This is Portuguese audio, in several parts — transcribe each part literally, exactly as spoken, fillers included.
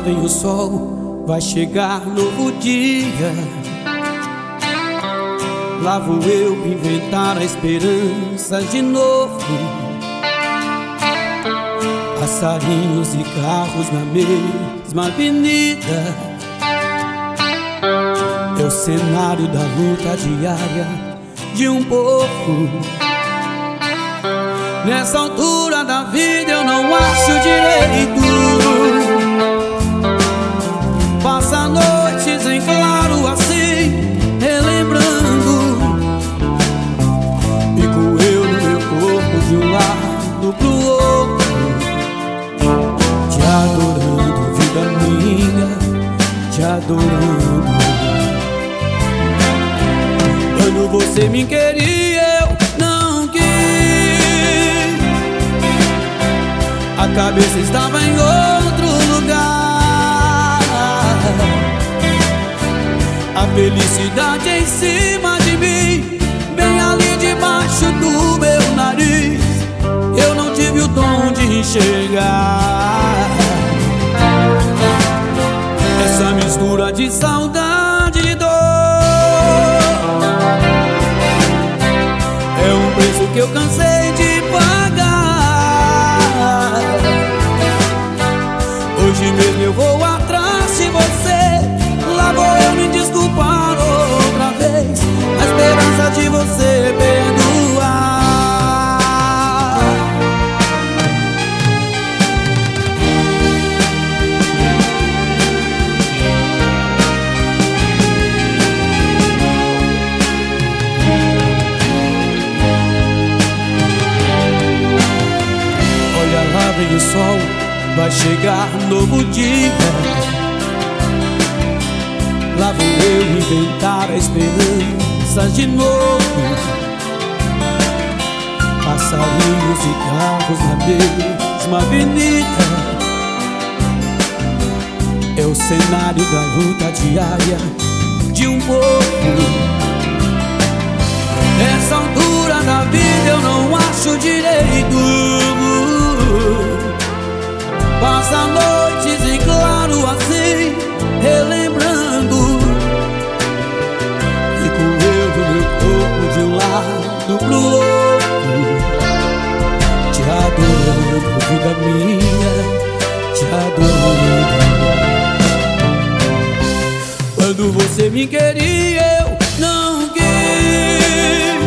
vem o sol, vai chegar novo dia. Lá vou eu inventar a esperança de novo. Passarinhos e carros na mesma avenida. É o cenário da luta diária de um povo. Nessa altura da vida eu não acho direito. Passa noites em claro assim, relembrando. Fico eu no meu corpo de um lado pro outro, te adorando, vida minha, te adorando. Quando você me queria eu não quis. A cabeça estava em outro lugar. A felicidade em cima de mim, bem ali debaixo do meu nariz. Eu não tive o dom de enxergar essa mistura de saudade e dor. É um preço que eu cansei de pagar. Hoje mesmo eu vou atrás de você. Lá vou eu me desculpar outra vez, na esperança de você perdoar. Olha lá vem o sol, vai chegar novo dia. Lá vou eu inventar a esperança de novo. Passarinhos e carros na mesma avenida. É o cenário da luta diária de um povo. Nessa altura da vida eu não acho direito. Passa noites em claro assim, relembrando. Fico eu do meu corpo de um lado pro outro, te adorando, vida minha, te adorando. Quando você me queria eu não quis.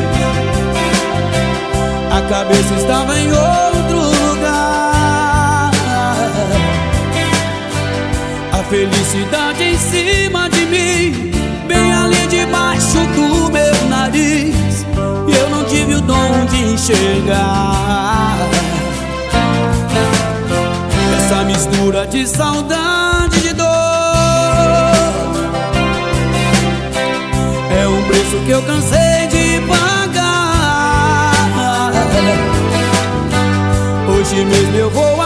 A cabeça estava em outro lugar. A felicidade em cima de mim, bem ali debaixo do meu nariz. E eu não tive o dom de enxergar essa mistura de saudade e de dor. É um preço que eu cansei de pagar. Hoje mesmo eu vou